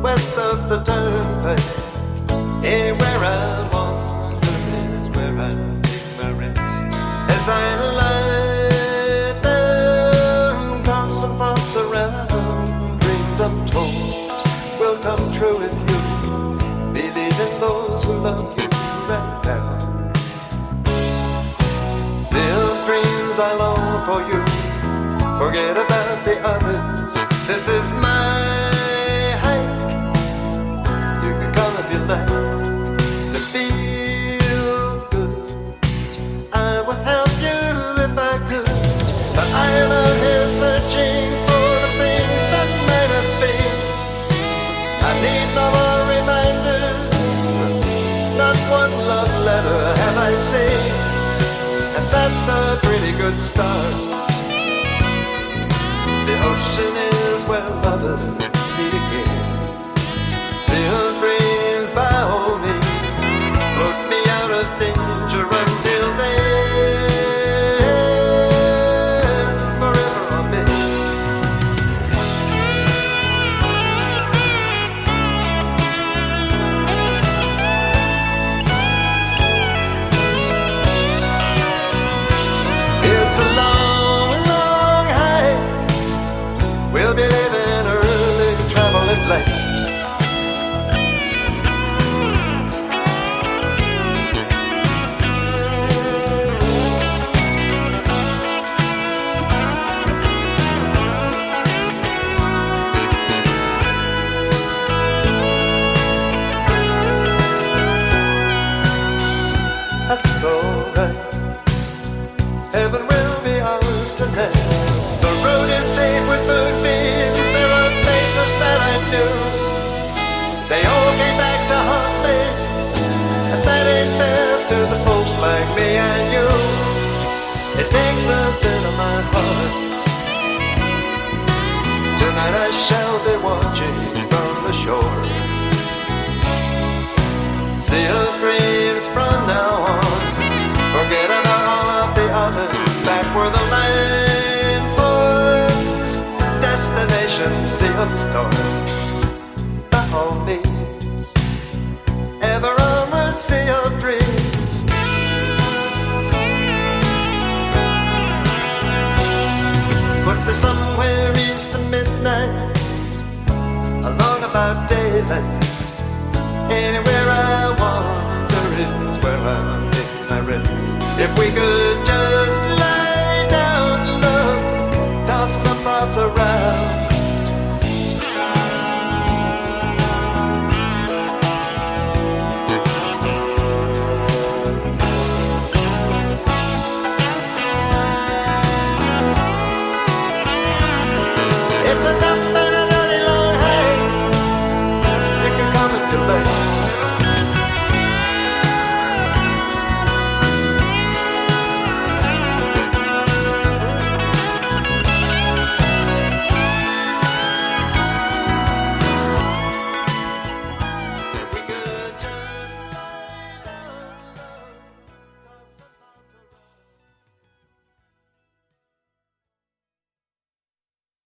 west of the turnpike. Anywhere I wander is where I take my rest. As I lie down, constant thoughts around, dreams untold will come true if you believe in those who love you right now. Still dreams I long for you, forget about the others. This is my hike, you can come if you like. To feel good, I would help you if I could, but I'm out here searching for the things that might have been. I need no more reminders, not one love letter have I seen, and that's a pretty good start. The ocean is where lovers meet again. Still dreams by all means, float me out of danger until then, forever on me. It's a long, long hike. We'll be leaving early, traveling late. That's alright, heaven will be ours tonight. The road is paved with moonbeams, there are faces that I knew. They all came back to haunt me, and that ain't fair to the folks like me and you. It takes a bit of my heart. Tonight I shall be watching from the shore. See your dreams from now on, forget about all of the others. Back where the line forms, destination sea of stars. By all means, ever on the sea of dreams. Put me somewhere east of midnight, along about daylight. Anywhere I wander is where I take my rest. If we could